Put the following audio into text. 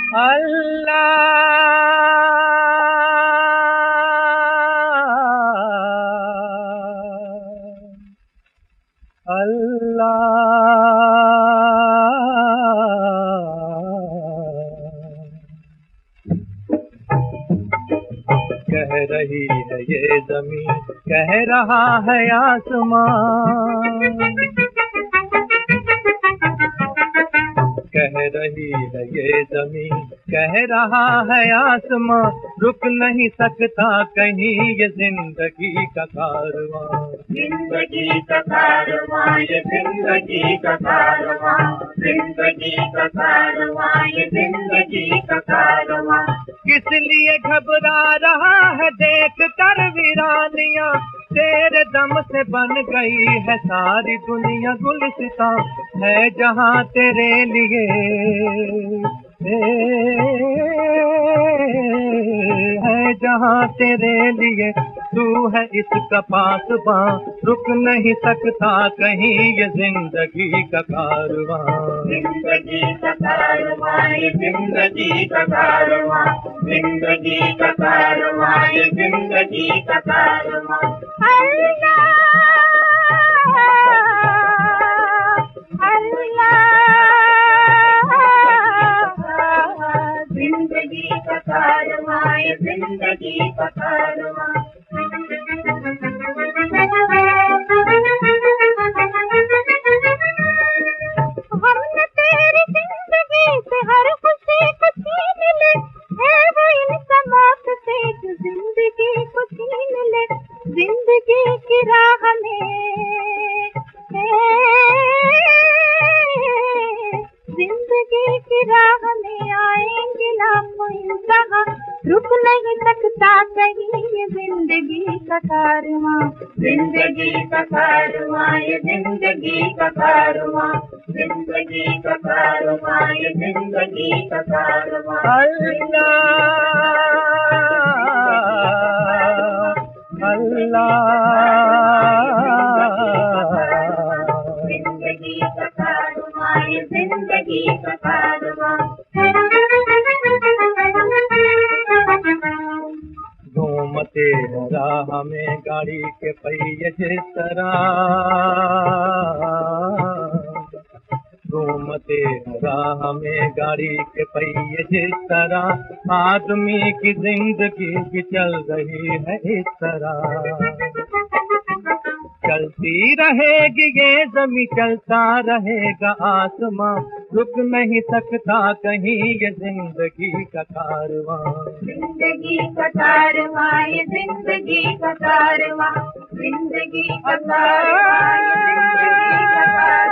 कह रही है ये ज़मीं, कह रहा है आसमां, कह रही है ये ज़मीं, कह रहा है आसमां, रुक नहीं सकता कहीं ये जिंदगी का कारवां, जिंदगी का कारवां, ये जिंदगी का कारवां, जिंदगी का कारवां, ये जिंदगी का कारवां। किस लिए घबरा रहा है देख कर वीरानियां, तेरे दम से बन गई है सारी दुनिया गुलसितां, है जहां तेरे लिए है जहां तेरे लिए, तू है इसका पासबां, रुक नहीं सकता कहीं ये जिंदगी का कारवां, जिंदगी का कारवां, ये जिंदगी का कारवां, जिंदगी का कारवां, ये जिंदगी का कारवां। जिंदगी का कारवां, ये जिंदगी का कारवां। हमने तेरी जिंदगी से हर खुशी को छीन ले, है वो इंसामात से जो जिंदगी को छीन ले, जिंदगी की राह में जिंदगी की राह में आएंगे लाखों इंतहा, रुक नहीं सकता कहीं ये जिंदगी का कारवां, जिंदगी का कारवां, ये जिंदगी का कारवां, जिंदगी का कारवां, ये जिंदगी का कारवां। जिंदगी का कारवां, ये जिंदगी का कारवां। घूमते राह में गाड़ी के पहिए जिस तरह, घूमते राह में गाड़ी के पहिए जिस तरह, आदमी की जिंदगी भी चल रही है इस तरह, चलती रहेगी ये ज़मीं, चलता रहेगा आसमां, रुक नहीं सकता कहीं ये जिंदगी का कारवां, जिंदगी का कारवां, ये जिंदगी का कारवां, जिंदगी का कारवां, ये जिंदगी का कारवां।